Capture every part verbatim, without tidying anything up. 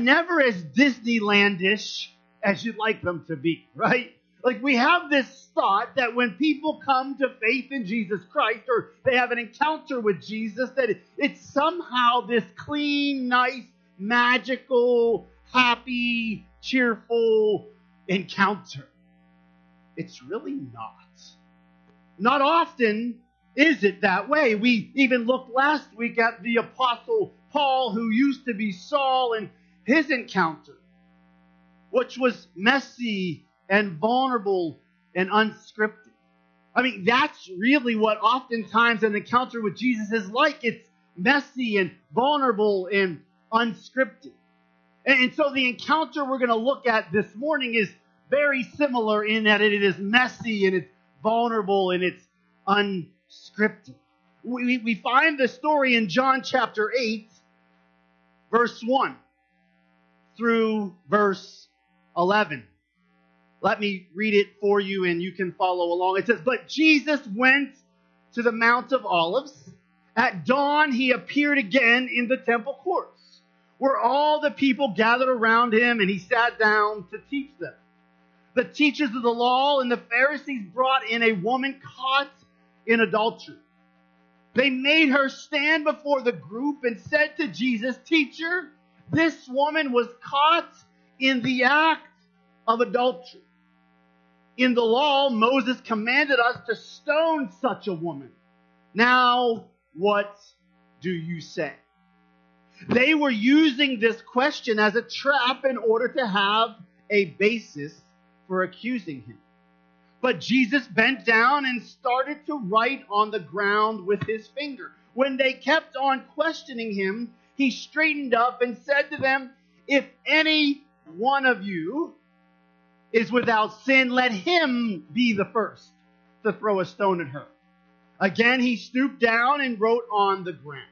never as Disneylandish as you'd like them to be, right? Like, we have this thought that when people come to faith in Jesus Christ, or they have an encounter with Jesus, that it's somehow this clean, nice, magical, happy, cheerful encounter. It's really not. Not often is it that way. We even looked last week at the Apostle Paul, who used to be Saul, and his encounter, which was messy and vulnerable and unscripted. I mean, that's really what oftentimes an encounter with Jesus is like. It's messy and vulnerable and unscripted. And, and so the encounter we're going to look at this morning is very similar in that it is messy and it's vulnerable and it's unscripted. We, we find the story in John chapter eight, verse one through verse eleven. Let me read it for you and you can follow along. It says, "But Jesus went to the Mount of Olives. At dawn he appeared again in the temple courts, where all the people gathered around him, and he sat down to teach them. The teachers of the law and the Pharisees brought in a woman caught in adultery. They made her stand before the group and said to Jesus, 'Teacher, this woman was caught in the act of adultery. In the law, Moses commanded us to stone such a woman. Now, what do you say?' They were using this question as a trap in order to have a basis for accusing him. But Jesus bent down and started to write on the ground with his finger. When they kept on questioning him, he straightened up and said to them, 'If any one of you is without sin, let him be the first to throw a stone at her.' Again, he stooped down and wrote on the ground.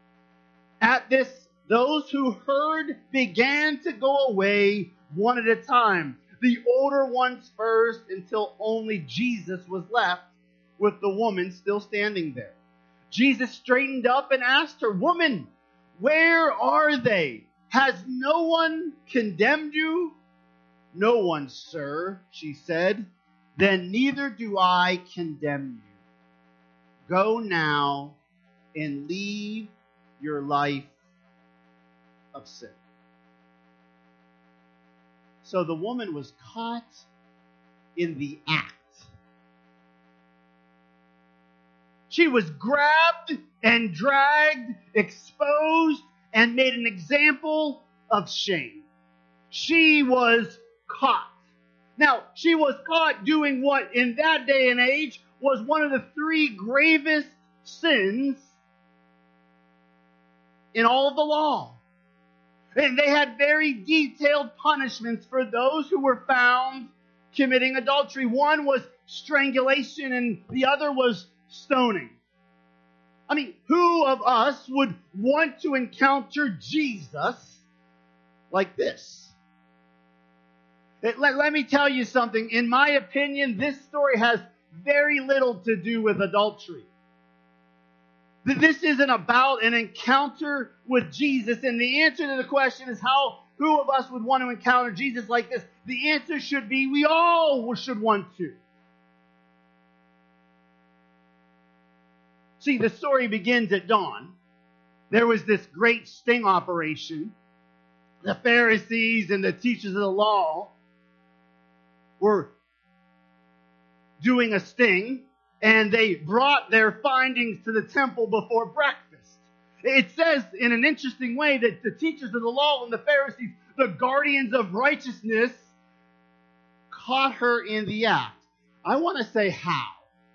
At this, those who heard began to go away one at a time, the older ones first, until only Jesus was left with the woman still standing there. Jesus straightened up and asked her, 'Woman, where are they? Has no one condemned you?' 'No one, sir,' she said. 'Then neither do I condemn you. Go now and leave your life of sin.' So the woman was caught in the act. She was grabbed and dragged, exposed, and made an example of shame. She was caught. Now, she was caught doing what in that day and age was one of the three gravest sins in all of the law. And they had very detailed punishments for those who were found committing adultery. One was strangulation and the other was stoning. I mean, who of us would want to encounter Jesus like this? Let, let me tell you something. In my opinion, this story has very little to do with adultery. This isn't about an encounter with Jesus. And the answer to the question is how, who of us would want to encounter Jesus like this? The answer should be we all should want to. See, the story begins at dawn. There was this great sting operation. The Pharisees and the teachers of the law were doing a sting, and they brought their findings to the temple before breakfast. It says in an interesting way that the teachers of the law and the Pharisees, the guardians of righteousness, caught her in the act. I want to say how.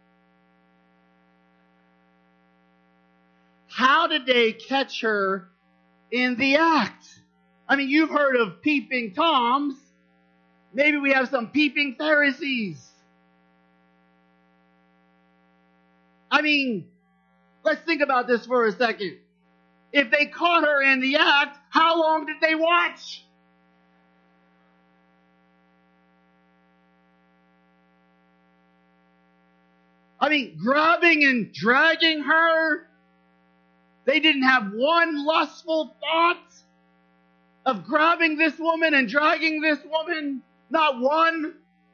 How did they catch her in the act? I mean, you've heard of peeping Toms. Maybe we have some peeping Pharisees. I mean, let's think about this for a second. If they caught her in the act, how long did they watch? I mean, grabbing and dragging her. They didn't have one lustful thought. of grabbing this woman and dragging this woman? Not one.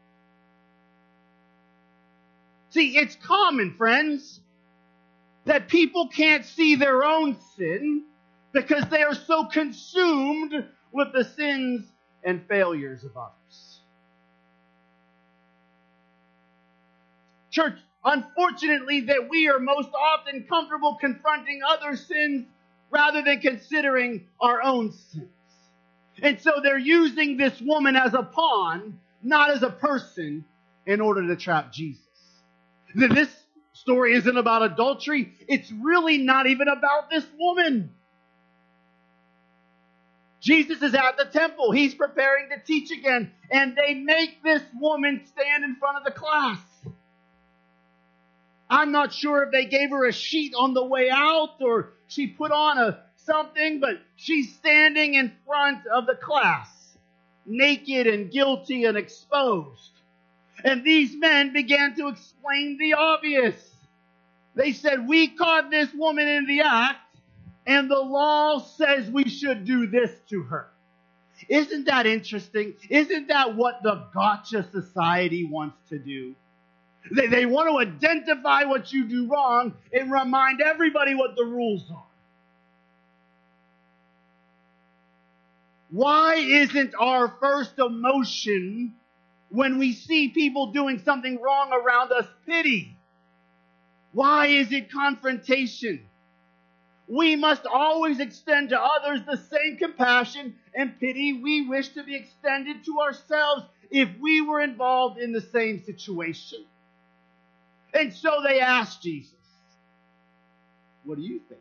See, it's common, friends, that people can't see their own sin because they are so consumed with the sins and failures of others. Church, unfortunately, that we are most often comfortable confronting other sins rather than considering our own sins. And so they're using this woman as a pawn, not as a person, in order to trap Jesus. This story isn't about adultery. It's really not even about this woman. Jesus is at the temple. He's preparing to teach again. And they make this woman stand in front of the class. I'm not sure if they gave her a sheet on the way out or she put on a something, but she's standing in front of the class, naked and guilty and exposed. And these men began to explain the obvious. They said, we caught this woman in the act, and the law says we should do this to her. Isn't that interesting? Isn't that what the gotcha society wants to do? They, they want to identify what you do wrong and remind everybody what the rules are. Why isn't our first emotion when we see people doing something wrong around us pity? Why is it confrontation? We must always extend to others the same compassion and pity we wish to be extended to ourselves if we were involved in the same situation. And so they asked Jesus, what do you think?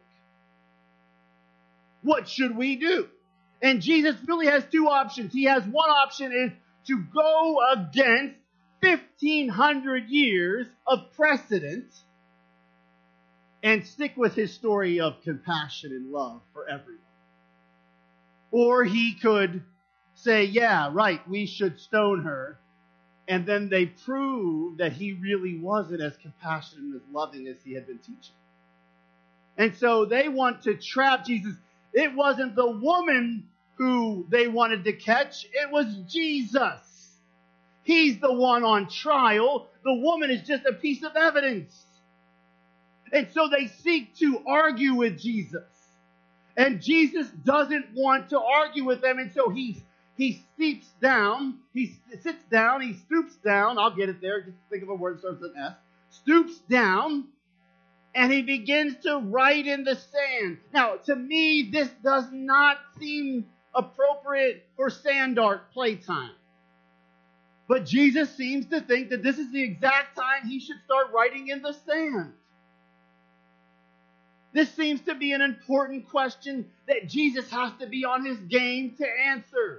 What should we do? And Jesus really has two options. He has one option is to go against fifteen hundred years of precedent and stick with his story of compassion and love for everyone. Or he could say, yeah, right, we should stone her. And then they prove that he really wasn't as compassionate and as loving as he had been teaching. And so they want to trap Jesus. It wasn't the woman who they wanted to catch. It was Jesus. He's the one on trial. The woman is just a piece of evidence. And so they seek to argue with Jesus. And Jesus doesn't want to argue with them. And so he, he steeps down. He sits down. He stoops down. I'll get it there. Just think of a word that starts with an S. Stoops down. And he begins to write in the sand. Now, to me, this does not seem appropriate for sand art playtime. But Jesus seems to think that this is the exact time he should start writing in the sand. This seems to be an important question that Jesus has to be on his game to answer.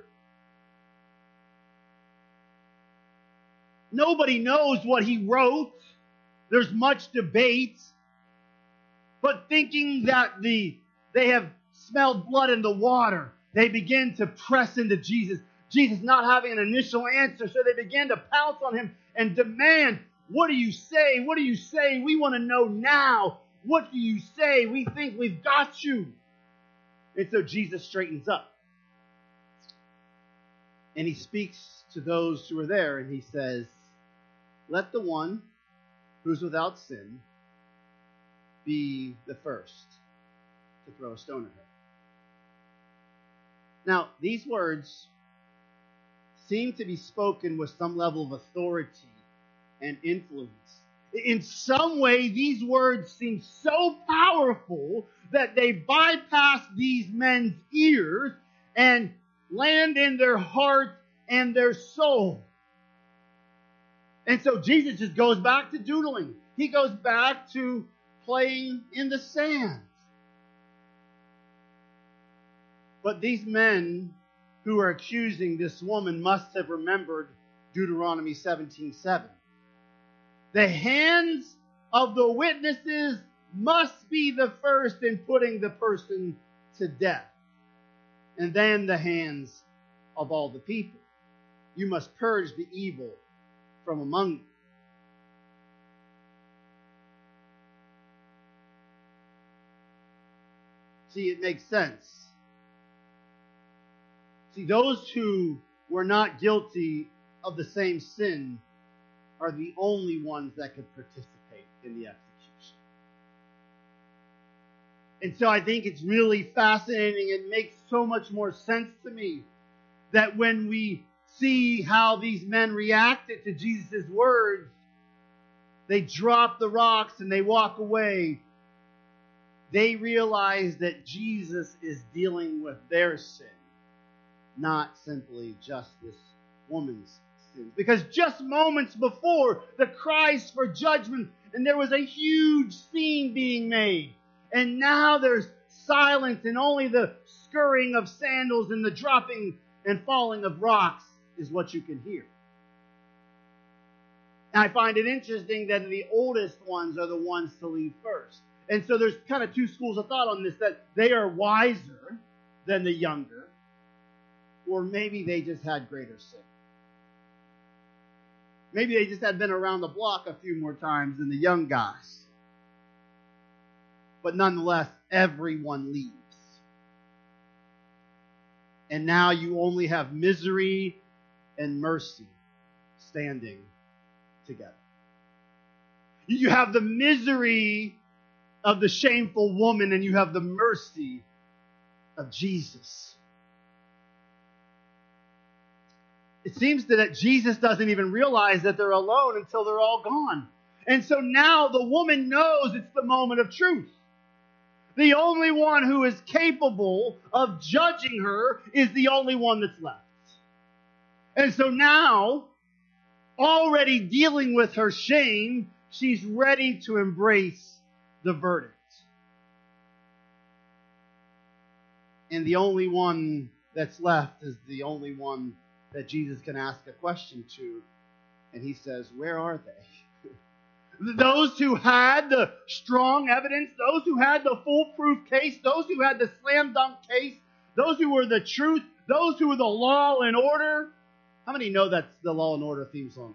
Nobody knows what he wrote. There's much debate. But thinking that the they have smelled blood in the water, they begin to press into Jesus. Jesus not having an initial answer, so they begin to pounce on him and demand, what do you say? What do you say? We want to know now. What do you say? We think we've got you. And so Jesus straightens up. And he speaks to those who are there and he says, let the one who's without sin be the first to throw a stone at her. Now, these words seem to be spoken with some level of authority and influence. In some way, these words seem so powerful that they bypass these men's ears and land in their heart and their soul. And so Jesus just goes back to doodling. He goes back to playing in the sand. But these men who are accusing this woman must have remembered Deuteronomy seventeen seven. The hands of the witnesses must be the first in putting the person to death, and then the hands of all the people. You must purge the evil from among you. See, it makes sense. See, those who were not guilty of the same sin are the only ones that could participate in the execution. And so I think it's really fascinating. It makes so much more sense to me that when we see how these men reacted to Jesus' words, they drop the rocks and they walk away. They realize that Jesus is dealing with their sin, not simply just this woman's sins. Because just moments before, the cries for judgment, and there was a huge scene being made. And now there's silence and only the scurrying of sandals and the dropping and falling of rocks is what you can hear. And I find it interesting that the oldest ones are the ones to leave first. And so there's kind of two schools of thought on this, that they are wiser than the younger, or maybe they just had greater sin. Maybe they just had been around the block a few more times than the young guys. But nonetheless, everyone leaves. And now you only have misery and mercy standing together. You have the misery of the shameful woman, and you have the mercy of Jesus. It seems that Jesus doesn't even realize that they're alone until they're all gone. And so now the woman knows it's the moment of truth. The only one who is capable of judging her is the only one that's left. And so now, already dealing with her shame, she's ready to embrace the verdict. And the only one that's left is the only one that Jesus can ask a question to. And he says, where are they? Those who had the strong evidence, those who had the foolproof case, those who had the slam dunk case, those who were the truth, those who were the law and order. How many know that's the Law and Order theme song?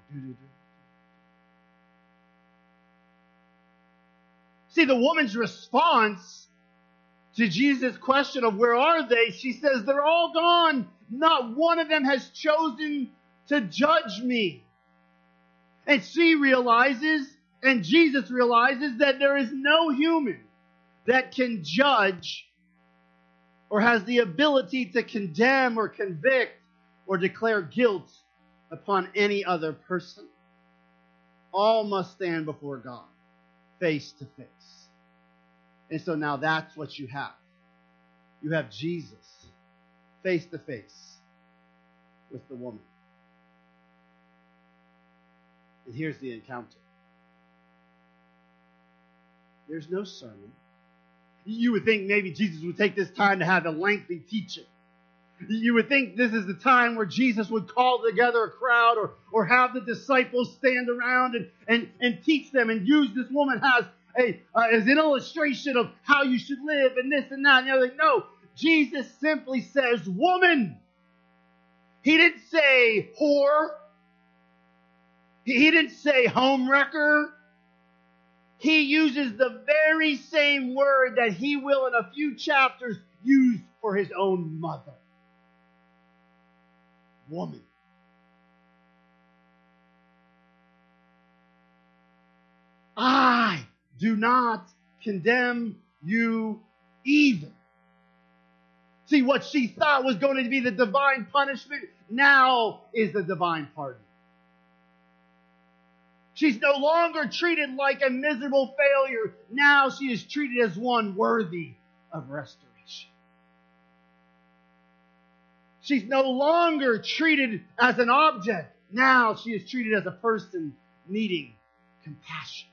See, the woman's response to Jesus' question of where are they, she says, they're all gone. Not one of them has chosen to judge me. And she realizes, and Jesus realizes, that there is no human that can judge or has the ability to condemn or convict or declare guilt upon any other person. All must stand before God, face to face. And so now that's what you have. You have Jesus face to face with the woman. And here's the encounter. There's no sermon. You would think maybe Jesus would take this time to have a lengthy teaching. You would think this is the time where Jesus would call together a crowd or, or have the disciples stand around and, and, and teach them and use this woman as, a, uh, as an illustration of how you should live and this and that. And the other thing. No, Jesus simply says, woman. He didn't say whore. He, he didn't say homewrecker. He uses the very same word that he will in a few chapters use for his own mother. Woman. I do not condemn you even. See, what she thought was going to be the divine punishment now is the divine pardon. She's no longer treated like a miserable failure. Now she is treated as one worthy of restoration. She's no longer treated as an object. Now she is treated as a person needing compassion.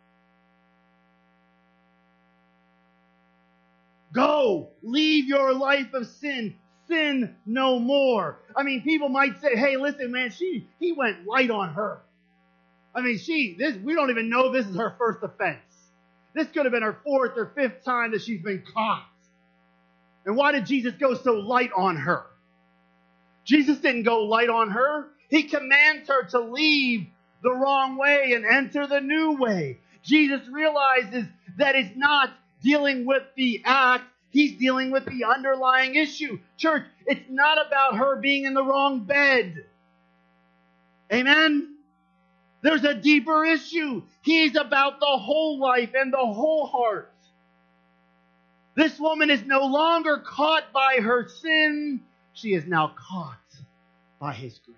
Go, leave your life of sin. Sin no more. I mean, people might say, hey, listen, man, she he went light on her. I mean, she, this, we don't even know this is her first offense. This could have been her fourth or fifth time that she's been caught. And why did Jesus go so light on her? Jesus didn't go light on her. He commands her to leave the wrong way and enter the new way. Jesus realizes that it's not dealing with the act. He's dealing with the underlying issue. Church, it's not about her being in the wrong bed. Amen? There's a deeper issue. He's about the whole life and the whole heart. This woman is no longer caught by her sin. She is now caught by His grace.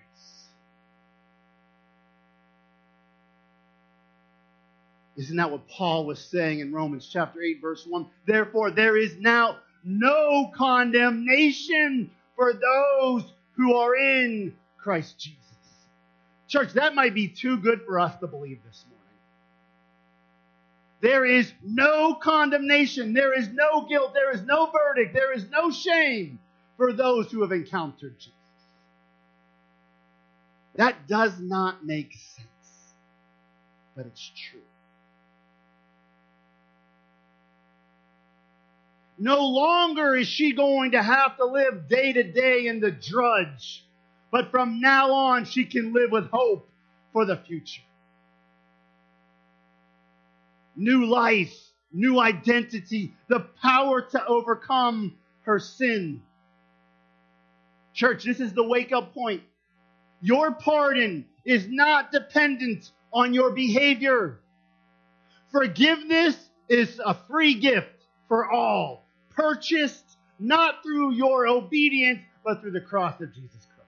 Isn't that what Paul was saying in Romans chapter eight, verse one? Therefore, there is now no condemnation for those who are in Christ Jesus. Church, that might be too good for us to believe this morning. There is no condemnation. There is no guilt. There is no verdict. There is no shame for those who have encountered Jesus. That does not make sense, but it's true. No longer is she going to have to live day to day in the drudge, but from now on she can live with hope for the future. New life, new identity, the power to overcome her sin. Church, this is the wake-up point. Your pardon is not dependent on your behavior. Forgiveness is a free gift for all, purchased not through your obedience, but through the cross of Jesus Christ.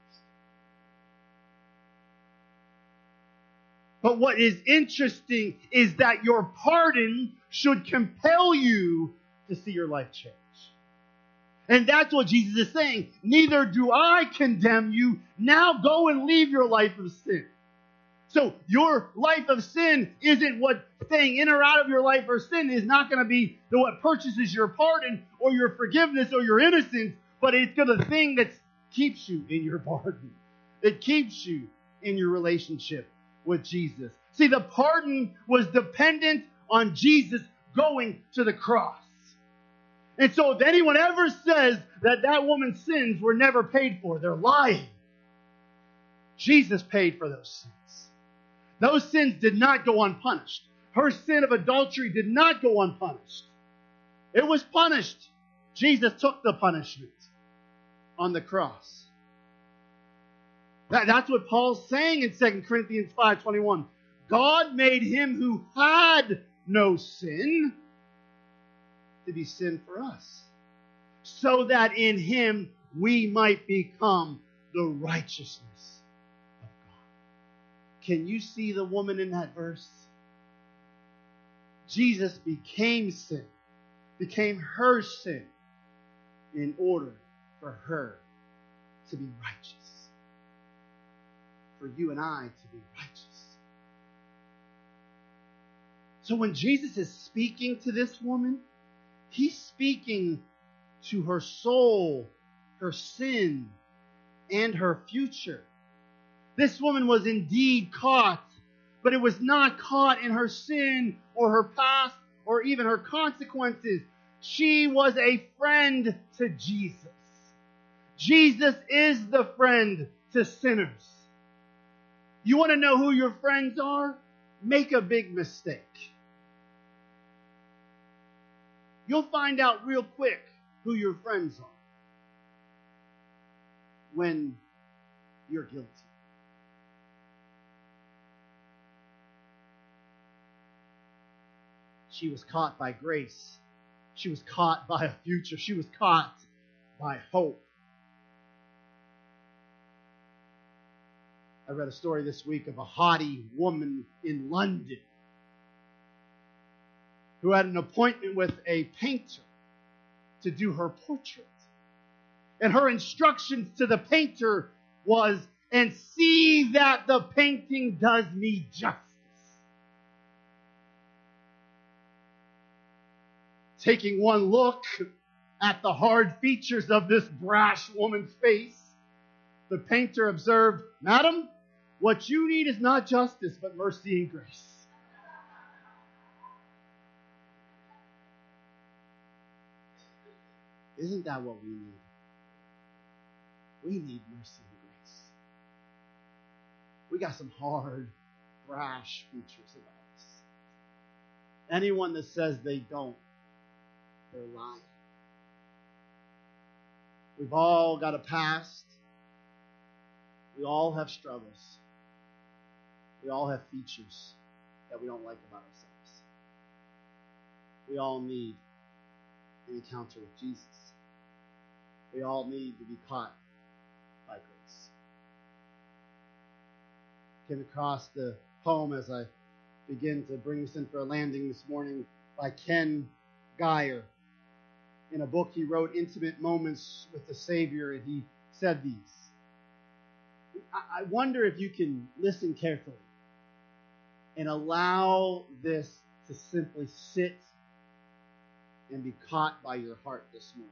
But what is interesting is that your pardon should compel you to see your life change. And that's what Jesus is saying. Neither do I condemn you. Now go and leave your life of sin. So your life of sin isn't what staying in or out of your life of sin is not going to be the what purchases your pardon or your forgiveness or your innocence, but it's going to the thing that keeps you in your pardon. It keeps you in your relationship with Jesus. See, the pardon was dependent on Jesus going to the cross. And so if anyone ever says that that woman's sins were never paid for, they're lying. Jesus paid for those sins. Those sins did not go unpunished. Her sin of adultery did not go unpunished. It was punished. Jesus took the punishment on the cross. That, that's what Paul's saying in Second Corinthians five twenty-one. God made him who had no sin to be sin for us, so that in him we might become the righteousness of God. Can you see the woman in that verse? Jesus became sin, became her sin, in order for her to be righteous. For you and I to be righteous. So when Jesus is speaking to this woman, He's speaking to her soul, her sin, and her future. This woman was indeed caught, but it was not caught in her sin or her past or even her consequences. She was a friend to Jesus. Jesus is the friend to sinners. You want to know who your friends are? Make a big mistake. You'll find out real quick who your friends are when you're guilty. She was caught by grace. She was caught by a future. She was caught by hope. I read a story this week of a haughty woman in London who had an appointment with a painter to do her portrait. And her instructions to the painter was, and see that the painting does me justice. Taking one look at the hard features of this brash woman's face, the painter observed, "Madam, what you need is not justice, but mercy and grace." Isn't that what we need? We need mercy and grace. We got some hard, brash features about us. Anyone that says they don't, they're lying. We've all got a past. We all have struggles. We all have features that we don't like about ourselves. We all need an encounter with Jesus. We all need to be caught by grace. Came across the poem as I begin to bring this in for a landing this morning by Ken Geyer. In a book he wrote, Intimate Moments with the Savior, and he said these. I wonder if you can listen carefully and allow this to simply sit and be caught by your heart this morning.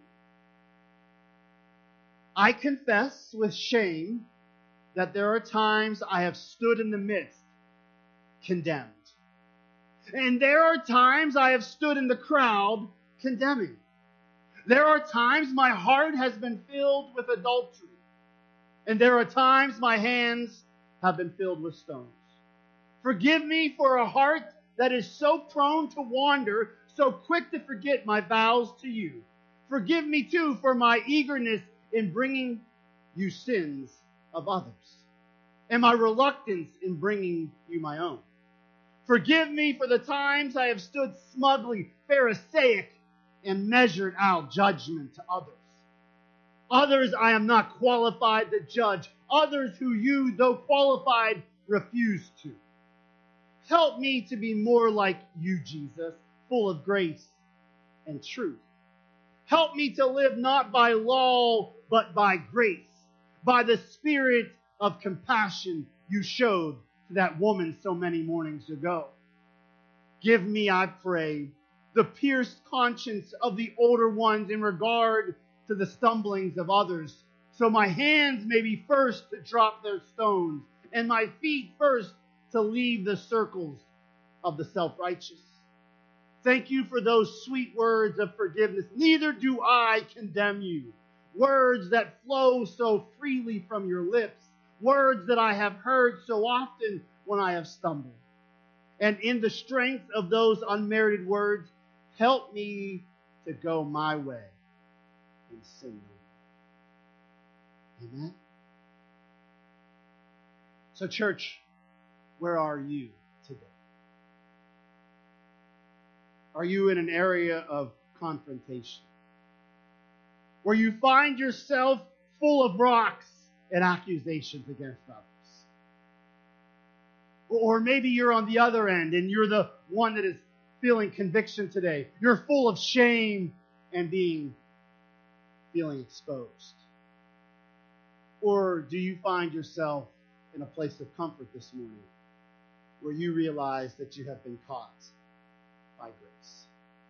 I confess with shame that there are times I have stood in the midst, condemned. And there are times I have stood in the crowd, condemning. There are times my heart has been filled with adultery. And there are times my hands have been filled with stones. Forgive me for a heart that is so prone to wander, so quick to forget my vows to you. Forgive me too for my eagerness in bringing you sins of others, and my reluctance in bringing you my own. Forgive me for the times I have stood smugly Pharisaic and measured out judgment to others. Others I am not qualified to judge. Others who you, though qualified, refuse to. Help me to be more like you, Jesus, full of grace and truth. Help me to live not by law, but by grace, by the spirit of compassion you showed to that woman so many mornings ago. Give me, I pray, the pierced conscience of the older ones in regard to the stumblings of others, so my hands may be first to drop their stones, and my feet first to leave the circles of the self-righteous. Thank you for those sweet words of forgiveness. Neither do I condemn you. Words that flow so freely from your lips. Words that I have heard so often when I have stumbled. And in the strength of those unmerited words, help me to go my way and sin no more. Amen? So church, where are you today? Are you in an area of confrontation, where you find yourself full of rocks and accusations against others? Or maybe you're on the other end and you're the one that is feeling conviction today. You're full of shame and being feeling exposed. Or do you find yourself in a place of comfort this morning where you realize that you have been caught by grace?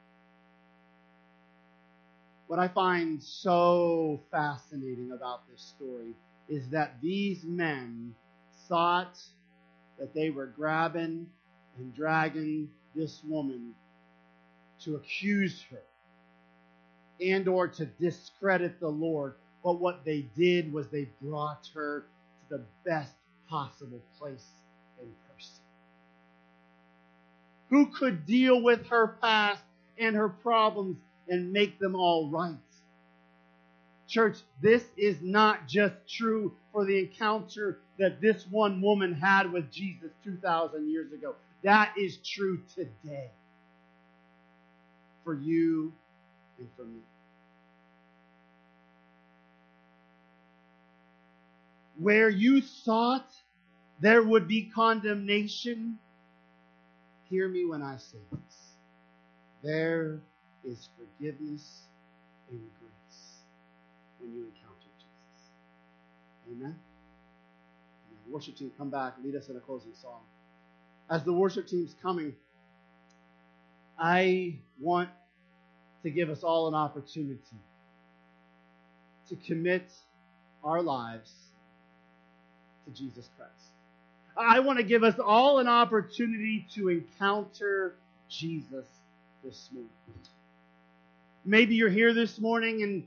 What I find so fascinating about this story is that these men thought that they were grabbing and dragging this woman to accuse her and or to discredit the Lord. But what they did was they brought her to the best possible place in person. Who could deal with her past and her problems and make them all right? Church, this is not just true for the encounter that this one woman had with Jesus two thousand years ago. That is true today for you and for me. Where you thought there would be condemnation, hear me when I say this. There is forgiveness and grace when you encounter Jesus. Amen? Amen. Worship team, come back, lead us in a closing song. As the worship team's coming, I want to give us all an opportunity to commit our lives to Jesus Christ. I want to give us all an opportunity to encounter Jesus this morning. Maybe you're here this morning and